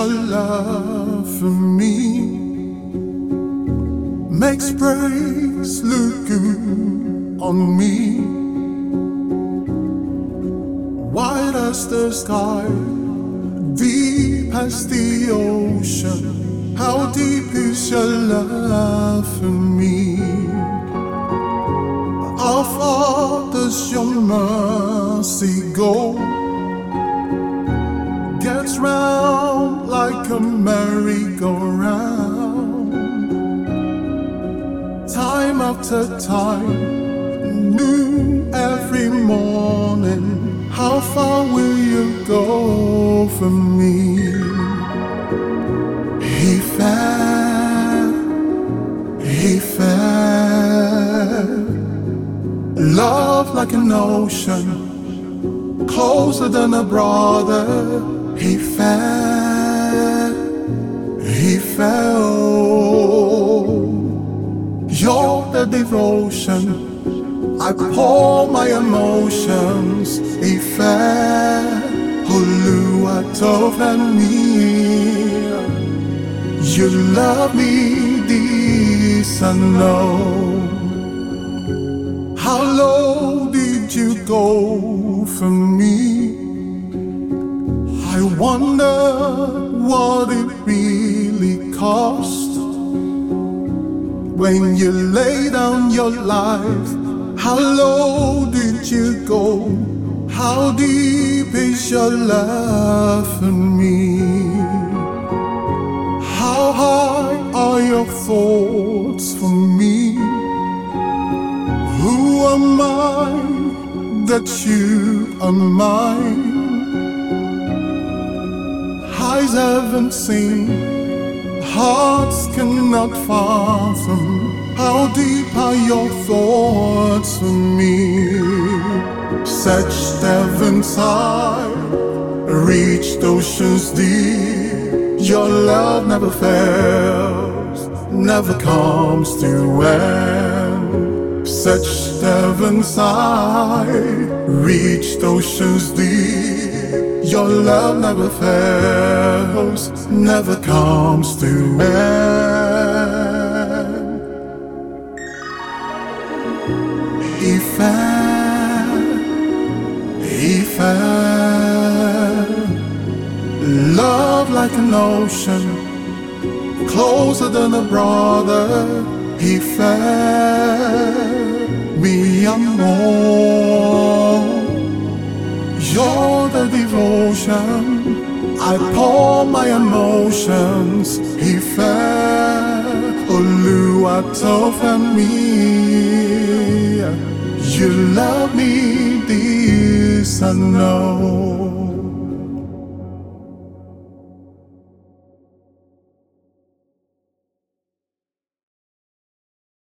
your love for me. Makes praise look good on me. Wide as the sky, deep as the ocean. How deep is your love for me? How far does your mercy go? Gets round like a merry-go-round. Time after time, new every morning. How far will you go for me? He fell. Love like an ocean, closer than a brother. He fell. You're the devotion, I pour my emotions. He fell. Olúwa tó fẹ́ mi. You love me, this I know. How low did you go for me? I wonder what it really cost. When you lay down your life, how low did you go? How deep is your love for me? How high are your thoughts for me? Who am I that you are mine? Eyes haven't seen, hearts cannot fathom. How deep are your thoughts for me? Such heaven's high, reached oceans deep. Your love never fails, never comes to end. Such heaven's high, reached oceans deep. Your love never fails, never comes to end. He fell. Love like an ocean, closer than a brother. He fell. Mi amor, you're the devotion, I pour my emotions. He fell. Olúwa tó fẹ́ mi. You love me, this I know.